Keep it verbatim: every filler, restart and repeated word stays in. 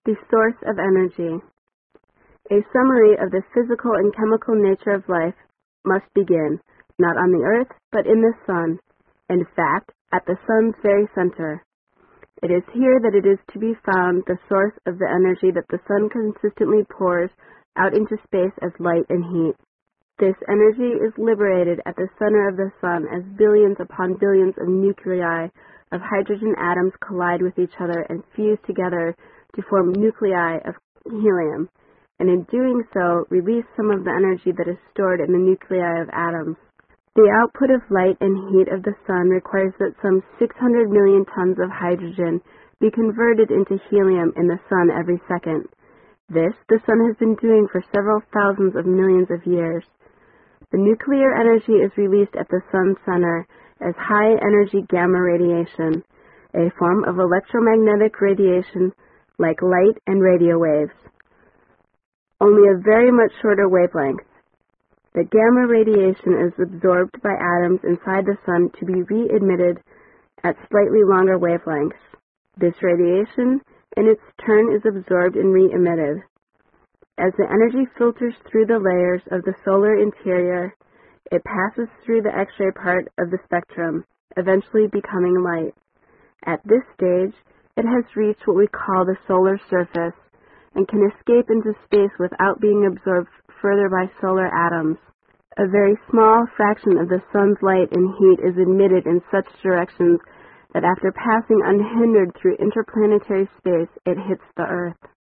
The source of energy. A summary of the physical and chemical nature of life must begin, not on the earth, but in the sun, in fact, at the sun's very center. It is here that it is to be found the source of the energy that the sun consistently pours out into space as light and heat. This energy is liberated at the center of the sun as billions upon billions of nuclei of hydrogen atoms collide with each other and fuse together to form nuclei of helium, and in doing so, release some of the energy that is stored in the nuclei of atoms. The output of light and heat of the sun requires that some six hundred million tons of hydrogen be converted into helium in the sun every second. This the sun has been doing for several thousands of millions of years. The nuclear energy is released at the sun's center as high-energy gamma radiation, a form of electromagnetic radiation like light and radio waves, only a very much shorter wavelength. The gamma radiation is absorbed by atoms inside the sun to be re-emitted at slightly longer wavelengths. This radiation, in its turn, is absorbed and re-emitted. As the energy filters through the layers of the solar interior, it passes through the X-ray part of the spectrum, eventually becoming light. At this stage, it has reached what we call the solar surface and can escape into space without being absorbed further by solar atoms. A very small fraction of the sun's light and heat is emitted in such directions that after passing unhindered through interplanetary space, it hits the Earth.